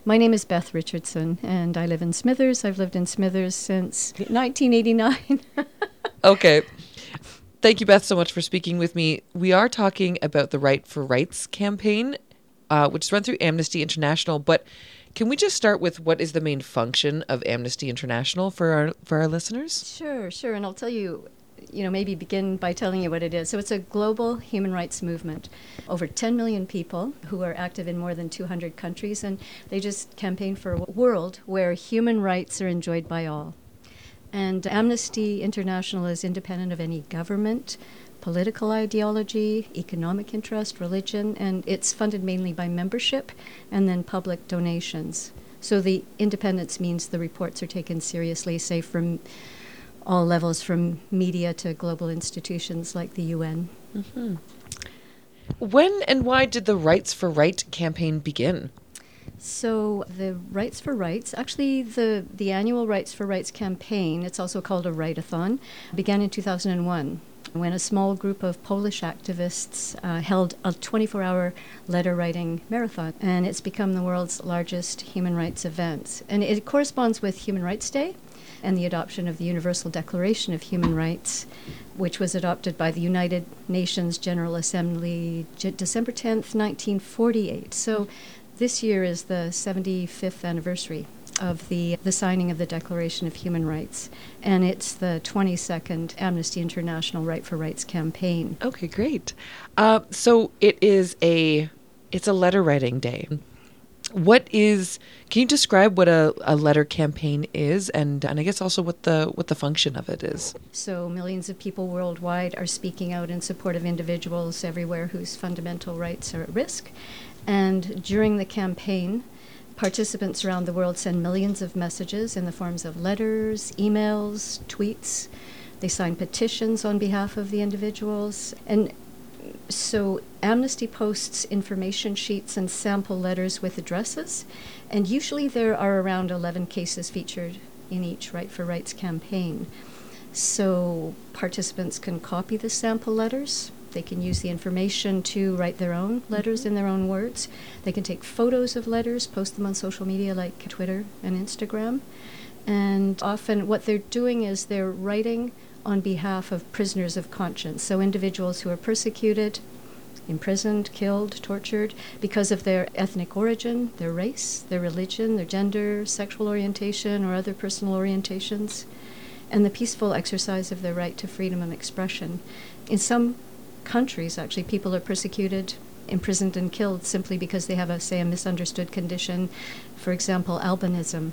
My name is Beth Richardson, and I live in Smithers. I've lived in Smithers since 1989. Okay. Thank you, Beth, so much for speaking with me. We are talking about the Right for Rights campaign, which is run through Amnesty International. But can we just start with what is the main function of Amnesty International for our listeners? Sure. And I'll tell you, maybe begin by telling you what it is. So it's a global human rights movement. Over 10 million people who are active in more than 200 countries, and they just campaign for a world where human rights are enjoyed by all. And Amnesty International is independent of any government, political ideology, economic interest, religion, and it's funded mainly by membership and then public donations. So the independence means the reports are taken seriously, say from all levels, from media to global institutions like the UN. Mm-hmm. When and why did the Rights for Right campaign begin? So the Rights for Rights, actually the annual Rights for Rights campaign, it's also called a Write-a-thon, began in 2001 when a small group of Polish activists held a 24-hour letter-writing marathon. And it's become the world's largest human rights event. And it corresponds with Human Rights Day and the adoption of the Universal Declaration of Human Rights, which was adopted by the United Nations General Assembly December 10th, 1948. So this year is the 75th anniversary of the signing of the Declaration of Human Rights, and it's the 22nd Amnesty International Right for Rights campaign. Okay, great. So it's a letter writing day. Can you describe what a letter campaign is, and I guess also what the function of it is? So millions of people worldwide are speaking out in support of individuals everywhere whose fundamental rights are at risk. And during the campaign, participants around the world send millions of messages in the forms of letters, emails, tweets. They sign petitions on behalf of the individuals. And so Amnesty posts information sheets and sample letters with addresses. And usually there are around 11 cases featured in each Right for Rights campaign. So participants can copy the sample letters. They can use the information to write their own letters in their own words. They can take photos of letters, post them on social media like Twitter and Instagram. And often what they're doing is they're writing on behalf of prisoners of conscience, so individuals who are persecuted, imprisoned, killed, tortured because of their ethnic origin, their race, their religion, their gender, sexual orientation, or other personal orientations, and the peaceful exercise of their right to freedom of expression. In some countries, actually, people are persecuted, imprisoned, and killed simply because they have a misunderstood condition, for example, albinism.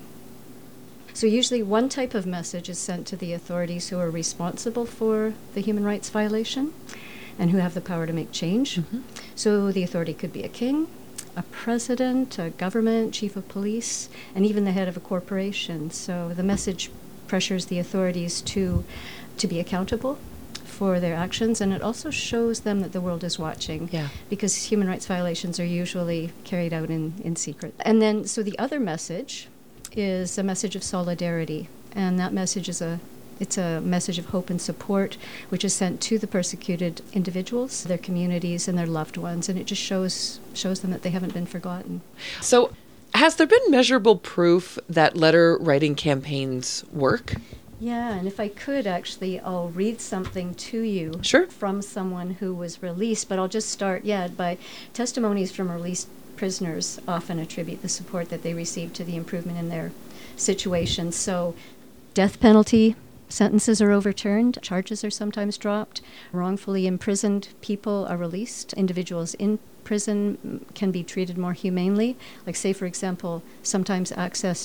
So usually one type of message is sent to the authorities who are responsible for the human rights violation and who have the power to make change. Mm-hmm. So the authority could be a king, a president, a government, chief of police, and even the head of a corporation. So the message pressures the authorities to be accountable for their actions, and it also shows them that the world is watching, because human rights violations are usually carried out in secret. And then, so the other message is a message of solidarity, and that message is it's a message of hope and support, which is sent to the persecuted individuals, their communities, and their loved ones, and it just shows them that they haven't been forgotten. So, has there been measurable proof that letter writing campaigns work? Yeah, and if I could, actually, I'll read something to you from someone who was released, but I'll just start, by testimonies from released prisoners often attribute the support that they received to the improvement in their situation. So death penalty sentences are overturned, charges are sometimes dropped, wrongfully imprisoned people are released, individuals in prison can be treated more humanely, like, say, for example, sometimes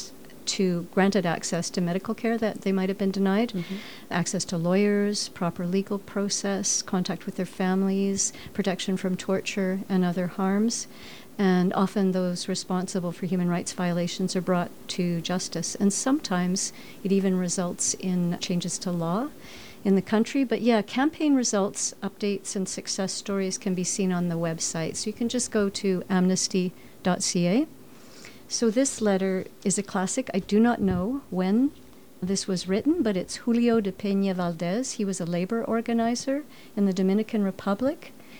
granted access to medical care that they might have been denied, access to lawyers, proper legal process, contact with their families, protection from torture and other harms. And often those responsible for human rights violations are brought to justice. And sometimes it even results in changes to law in the country. But campaign results, updates, and success stories can be seen on the website. So you can just go to amnesty.ca. So this letter is a classic. I do not know when this was written, but it's Julio de Peña Valdez. He was a labor organizer in the Dominican Republic.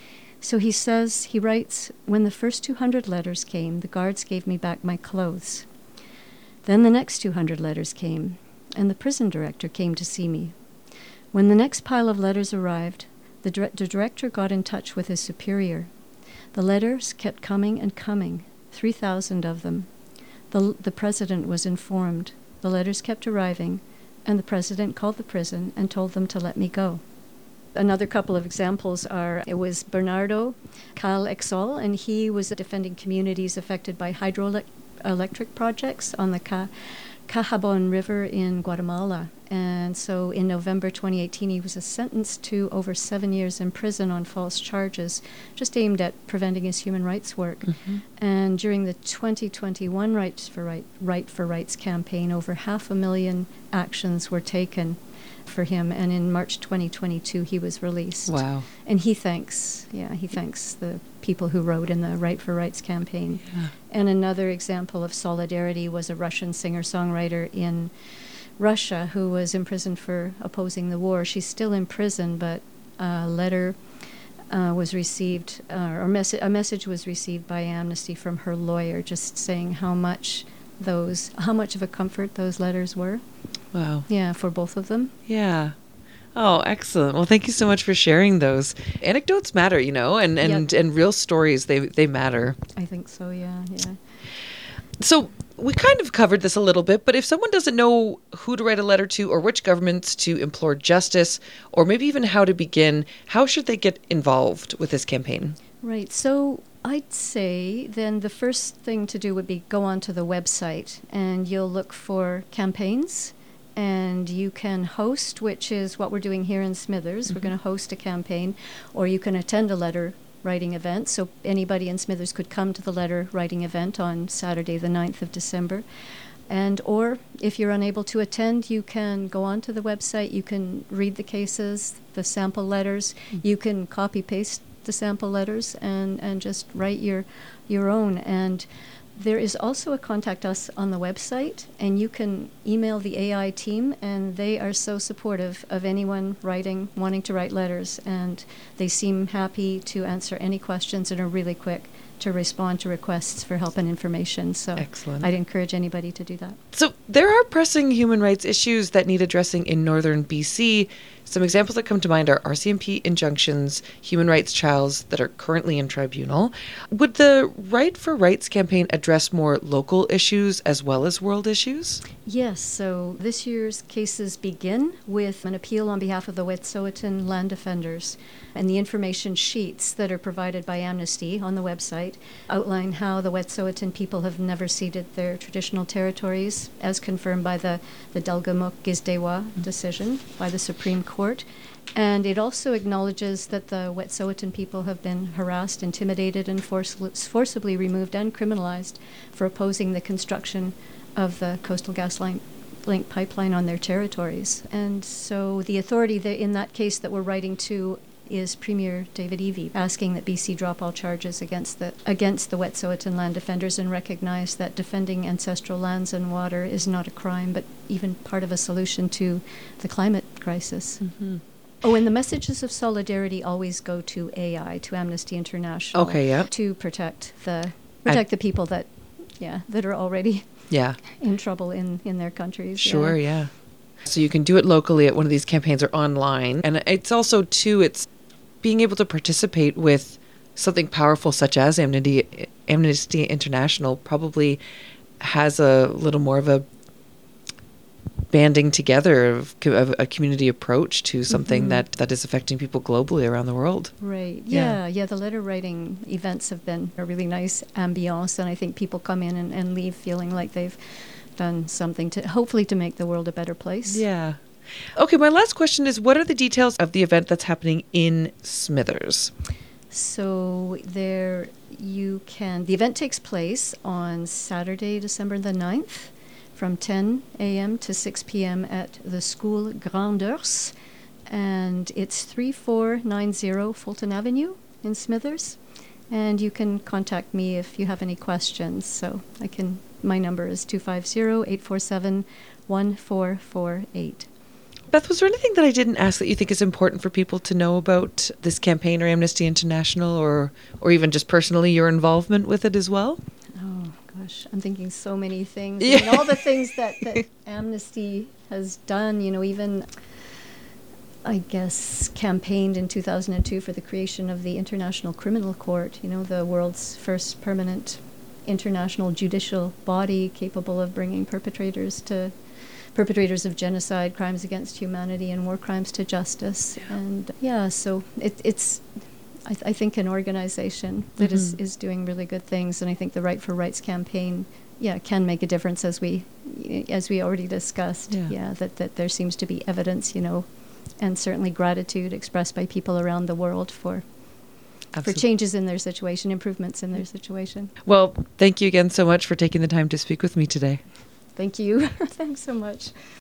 So he says, he writes, "When the first 200 letters came, the guards gave me back my clothes. Then the next 200 letters came, and the prison director came to see me. When the next pile of letters arrived, the director got in touch with his superior. The letters kept coming and coming, 3,000 of them. The president was informed. The letters kept arriving, and the president called the prison and told them to let me go." Another couple of examples are, it was Bernardo Cal Exol, and he was defending communities affected by hydroelectric projects on the Cahabon River in Guatemala. And so in November 2018, he was sentenced to over 7 years in prison on false charges, just aimed at preventing his human rights work. Mm-hmm. And during the 2021 Right for Rights campaign, over 500,000 actions were taken for him, and in March 2022 he was released. Wow. And he thanks the people who wrote in the Right for Rights campaign. Yeah. And another example of solidarity was a Russian singer-songwriter in Russia who was imprisoned for opposing the war. She's still in prison, but a letter was received, a message was received by Amnesty from her lawyer, just saying how much of a comfort those letters were. Wow. Yeah, for both of them. Yeah. Oh, excellent. Well, thank you so much for sharing those. Anecdotes matter, and real stories, they matter. I think so, yeah. So we kind of covered this a little bit, but if someone doesn't know who to write a letter to or which governments to implore justice, or maybe even how to begin, how should they get involved with this campaign? Right. So I'd say then the first thing to do would be go onto the website, and you'll look for campaigns, and you can host, which is what we're doing here in Smithers. Mm-hmm. We're going to host a campaign, or you can attend a letter writing event. So anybody in Smithers could come to the letter writing event on Saturday, the 9th of December. Or if you're unable to attend, you can go onto the website, you can read the cases, the sample letters, you can copy-paste the sample letters and just write your own. And there is also a contact us on the website, and you can email the AI team, and they are so supportive of anyone wanting to write letters, and they seem happy to answer any questions and are really quick to respond to requests for help and information. So excellent. I'd encourage anybody to do that. So there are pressing human rights issues that need addressing in northern BC. Some examples that come to mind are RCMP injunctions, human rights trials that are currently in tribunal. Would the Right for Rights campaign address more local issues as well as world issues? Yes, so this year's cases begin with an appeal on behalf of the Wet'suwet'en land defenders, and the information sheets that are provided by Amnesty on the website outline how the Wet'suwet'en people have never ceded their traditional territories, as confirmed by the Delgamuukw-Gisdewa decision by the Supreme Court. And it also acknowledges that the Wet'suwet'en people have been harassed, intimidated, and forcibly removed and criminalized for opposing the construction of the Coastal GasLink pipeline on their territories. And so the authority in that case that we're writing to is Premier David Eby, asking that BC drop all charges against the Wet'suwet'en land defenders and recognize that defending ancestral lands and water is not a crime, but even part of a solution to the climate crisis. Mm-hmm. Oh, and the messages of solidarity always go to AI, to Amnesty International, okay, yeah, to protect the people that are already in trouble in their countries. Sure, yeah. So you can do it locally at one of these campaigns or online. And it's also, too, it's being able to participate with something powerful such as Amnesty International probably has a little more of a banding together of a community approach to something that is affecting people globally around the world. Right. Yeah. The letter writing events have been a really nice ambiance, and I think people come in and leave feeling like they've done something to hopefully to make the world a better place. Yeah. Okay, my last question is, what are the details of the event that's happening in Smithers? So the event takes place on Saturday, December the 9th, from 10 a.m. to 6 p.m. at the School Grand'Ours, and it's 3490 Fulton Avenue in Smithers. And you can contact me if you have any questions. So my number is 250-847-1448. Beth, was there anything that I didn't ask that you think is important for people to know about this campaign or Amnesty International, or even just personally your involvement with it as well? Oh, gosh, I'm thinking so many things. Yeah. I mean, all the things that Amnesty has done, even, I guess, campaigned in 2002 for the creation of the International Criminal Court, the world's first permanent international judicial body capable of bringing perpetrators of genocide, crimes against humanity, and war crimes to justice. Yeah. And so it's I think an organization that is doing really good things, and I think the Right for Rights campaign, can make a difference, as we already discussed. Yeah. That there seems to be evidence, and certainly gratitude expressed by people around the world for changes in their situation, improvements in their situation. Well, thank you again so much for taking the time to speak with me today. Thank you. Thanks so much.